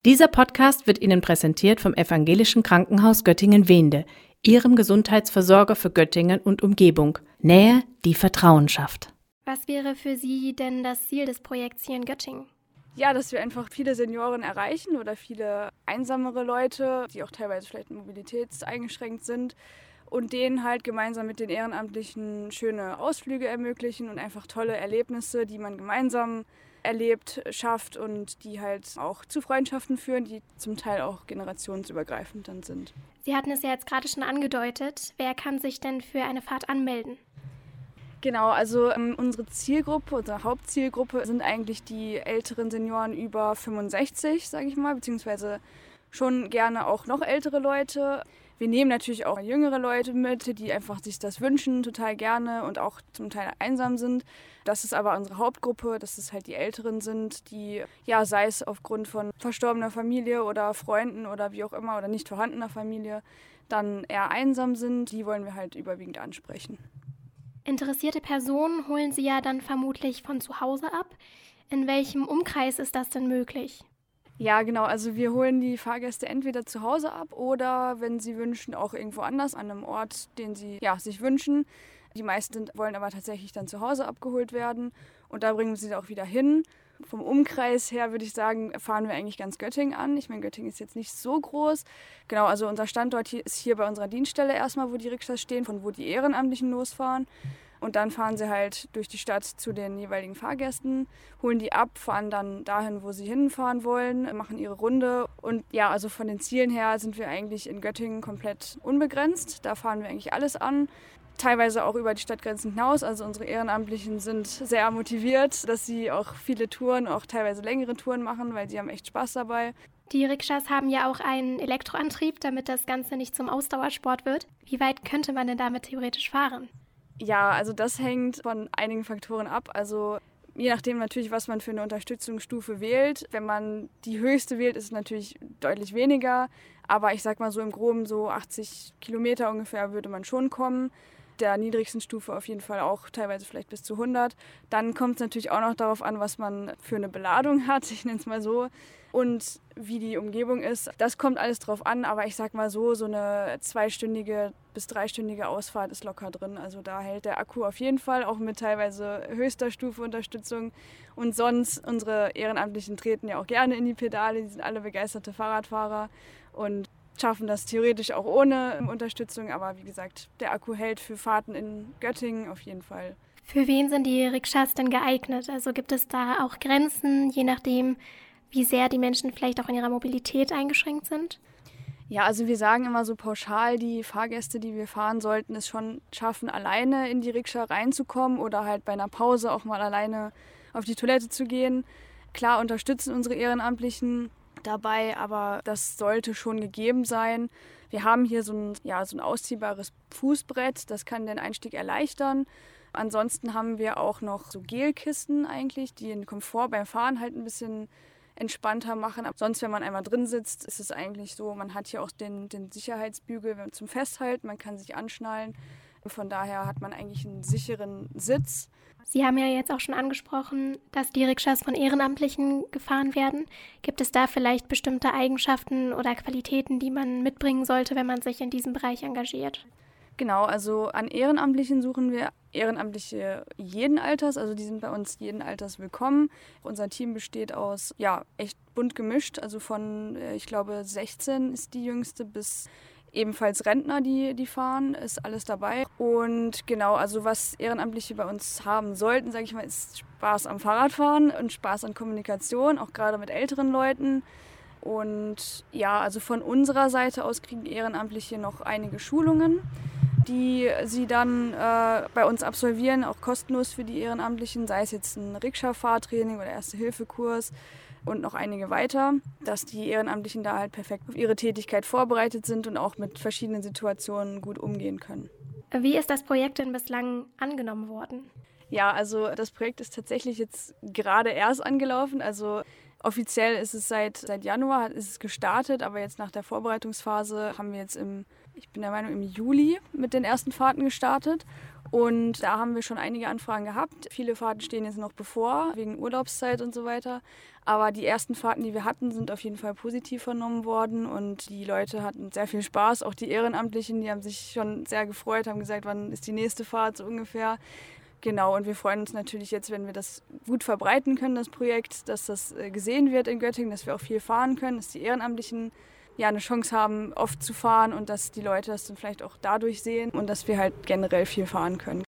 Dieser Podcast wird Ihnen präsentiert vom Evangelischen Krankenhaus Göttingen-Wehnde, Ihrem Gesundheitsversorger für Göttingen und Umgebung. Nähe, die Vertrauen schafft. Was wäre für Sie denn das Ziel des Projekts hier in Göttingen? Ja, dass wir einfach viele Senioren erreichen oder viele einsamere Leute, die auch teilweise vielleicht mobilitätseingeschränkt sind und denen halt gemeinsam mit den Ehrenamtlichen schöne Ausflüge ermöglichen und einfach tolle Erlebnisse, die man gemeinsam erlebt, schafft und die halt auch zu Freundschaften führen, die zum Teil auch generationsübergreifend dann sind. Sie hatten es ja jetzt gerade schon angedeutet. Wer kann sich denn für eine Fahrt anmelden? Genau, also unsere Zielgruppe, unsere Hauptzielgruppe sind eigentlich die älteren Senioren über 65, sage ich mal, beziehungsweise schon gerne auch noch ältere Leute. Wir nehmen natürlich auch jüngere Leute mit, die einfach sich das wünschen, total gerne und auch zum Teil einsam sind. Das ist aber unsere Hauptgruppe, dass es halt die Älteren sind, die, ja, sei es aufgrund von verstorbener Familie oder Freunden oder wie auch immer oder nicht vorhandener Familie, dann eher einsam sind. Die wollen wir halt überwiegend ansprechen. Interessierte Personen holen Sie ja dann vermutlich von zu Hause ab. In welchem Umkreis ist das denn möglich? Ja, genau. Also wir holen die Fahrgäste entweder zu Hause ab oder, wenn sie wünschen, auch irgendwo anders, an einem Ort, den sie sich wünschen. Die meisten wollen aber tatsächlich dann zu Hause abgeholt werden und da bringen wir sie auch wieder hin. Vom Umkreis her würde ich sagen, fahren wir eigentlich ganz Göttingen an. Ich meine, Göttingen ist jetzt nicht so groß. Genau, also unser Standort hier ist hier bei unserer Dienststelle erstmal, wo die Rikschas stehen, von wo die Ehrenamtlichen losfahren. Und dann fahren sie halt durch die Stadt zu den jeweiligen Fahrgästen, holen die ab, fahren dann dahin, wo sie hinfahren wollen, machen ihre Runde. Und ja, also von den Zielen her sind wir eigentlich in Göttingen komplett unbegrenzt. Da fahren wir eigentlich alles an. Teilweise auch über die Stadtgrenzen hinaus. Also unsere Ehrenamtlichen sind sehr motiviert, dass sie auch viele Touren, auch teilweise längere Touren machen, weil sie haben echt Spaß dabei. Die Rikschas haben ja auch einen Elektroantrieb, damit das Ganze nicht zum Ausdauersport wird. Wie weit könnte man denn damit theoretisch fahren? Ja, also das hängt von einigen Faktoren ab. Also je nachdem natürlich, was man für eine Unterstützungsstufe wählt. Wenn man die höchste wählt, ist es natürlich deutlich weniger. Aber ich sag mal so im Groben so 80 Kilometer ungefähr würde man schon kommen. Der niedrigsten Stufe auf jeden Fall auch teilweise vielleicht bis zu 100. Dann kommt es natürlich auch noch darauf an, was man für eine Beladung hat, ich nenne es mal so, und wie die Umgebung ist. Das kommt alles drauf an, aber ich sag mal so eine 2-stündige bis 3-stündige Ausfahrt ist locker drin. Also da hält der Akku auf jeden Fall, auch mit teilweise höchster Stufe Unterstützung. Und sonst, unsere Ehrenamtlichen treten ja auch gerne in die Pedale, die sind alle begeisterte Fahrradfahrer und schaffen das theoretisch auch ohne Unterstützung. Aber wie gesagt, der Akku hält für Fahrten in Göttingen auf jeden Fall. Für wen sind die Rikschas denn geeignet? Also gibt es da auch Grenzen, je nachdem, wie sehr die Menschen vielleicht auch in ihrer Mobilität eingeschränkt sind? Ja, also wir sagen immer so pauschal, die Fahrgäste, die wir fahren sollten, es schon schaffen, alleine in die Rikscha reinzukommen oder halt bei einer Pause auch mal alleine auf die Toilette zu gehen. Klar unterstützen unsere Ehrenamtlichen dabei, aber das sollte schon gegeben sein. Wir haben hier so ein ausziehbares Fußbrett, das kann den Einstieg erleichtern. Ansonsten haben wir auch noch so Gelkisten eigentlich, die den Komfort beim Fahren halt ein bisschen entspannter machen. Aber sonst, wenn man einmal drin sitzt, ist es eigentlich so, man hat hier auch den Sicherheitsbügel zum Festhalten, man kann sich anschnallen. Von daher hat man eigentlich einen sicheren Sitz. Sie haben ja jetzt auch schon angesprochen, dass die Rikschas von Ehrenamtlichen gefahren werden. Gibt es da vielleicht bestimmte Eigenschaften oder Qualitäten, die man mitbringen sollte, wenn man sich in diesem Bereich engagiert? Genau, also an Ehrenamtlichen suchen wir Ehrenamtliche jeden Alters, also die sind bei uns jeden Alters willkommen. Unser Team besteht aus, echt bunt gemischt, also von, ich glaube, 16 ist die jüngste bis ebenfalls Rentner, die fahren, ist alles dabei. Und genau, also was Ehrenamtliche bei uns haben sollten, sage ich mal, ist Spaß am Fahrradfahren und Spaß an Kommunikation, auch gerade mit älteren Leuten. Und ja, also von unserer Seite aus kriegen Ehrenamtliche noch einige Schulungen, die sie dann bei uns absolvieren, auch kostenlos für die Ehrenamtlichen, sei es jetzt ein Rikscha-Fahrtraining oder Erste-Hilfe-Kurs und noch einige weiter, dass die Ehrenamtlichen da halt perfekt auf ihre Tätigkeit vorbereitet sind und auch mit verschiedenen Situationen gut umgehen können. Wie ist das Projekt denn bislang angenommen worden? Ja, also das Projekt ist tatsächlich jetzt gerade erst angelaufen, also offiziell ist es seit Januar ist es gestartet, aber jetzt nach der Vorbereitungsphase haben wir jetzt ich bin der Meinung, im Juli mit den ersten Fahrten gestartet. Und da haben wir schon einige Anfragen gehabt. Viele Fahrten stehen jetzt noch bevor, wegen Urlaubszeit und so weiter. Aber die ersten Fahrten, die wir hatten, sind auf jeden Fall positiv vernommen worden. Und die Leute hatten sehr viel Spaß. Auch die Ehrenamtlichen, die haben sich schon sehr gefreut, haben gesagt, wann ist die nächste Fahrt so ungefähr. Genau, und wir freuen uns natürlich jetzt, wenn wir das gut verbreiten können, das Projekt, dass das gesehen wird in Göttingen, dass wir auch viel fahren können, dass die Ehrenamtlichen eine Chance haben, oft zu fahren und dass die Leute das dann vielleicht auch dadurch sehen und dass wir halt generell viel fahren können.